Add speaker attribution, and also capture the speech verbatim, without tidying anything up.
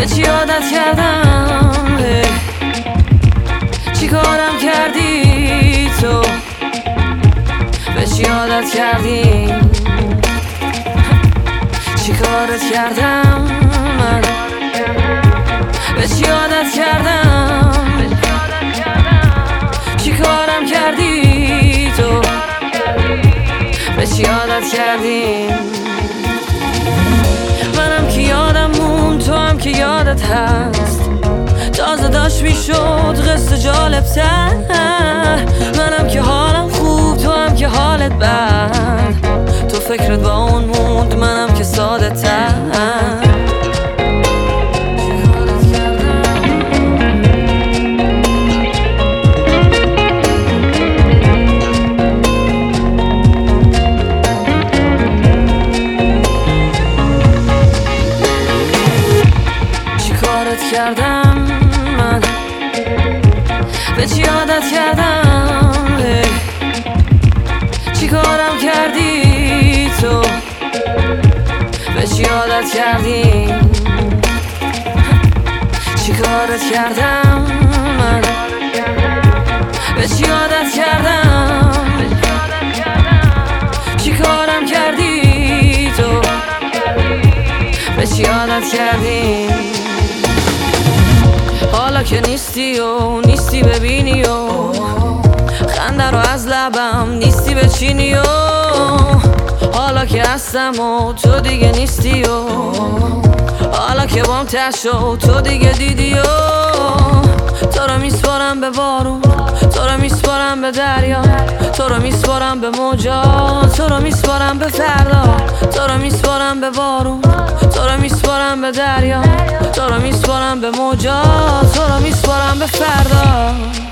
Speaker 1: به چی عادت کردم؟ چی کارم کردی تو؟ به چی عادت کردی؟ چی کارت کردم من؟ به چی عادت کردم؟ چی کارم کردی تو؟ به چی عادت کردی؟ منم که یادم مون، تو هم که یادت هست، تازه داشت میشد قصه جالب تر. منم که حالم خوب، تو هم که حالت بد، تو فکرت با اون موند، منم که ساده تر. کردم من؟ به چی عادت کردم؟ چی کارم کردی تو؟ به چی عادت کردی؟ چی کارت کردم من؟ به چی عادت کردم؟ چی کارم کردی تو؟ به چی عادت کردی؟ حالا که نیستی و نیستی ببینی و خنده رو از لبم نیستی بچینی و حالا که هستم و تو دیگه نیستی و حالا که بام تشت و تو دیگه دیدی و تو رو میسپارم به بارون، تو رو میسپارم به دریا، تو رو میسپارم به موجا، تو رو میسپارم به فردا، تو رو میسپارم به بارون، تو رو میسپارم به دریا، تو رو میسپارم به موجا، تو رو میسپارم به فردا.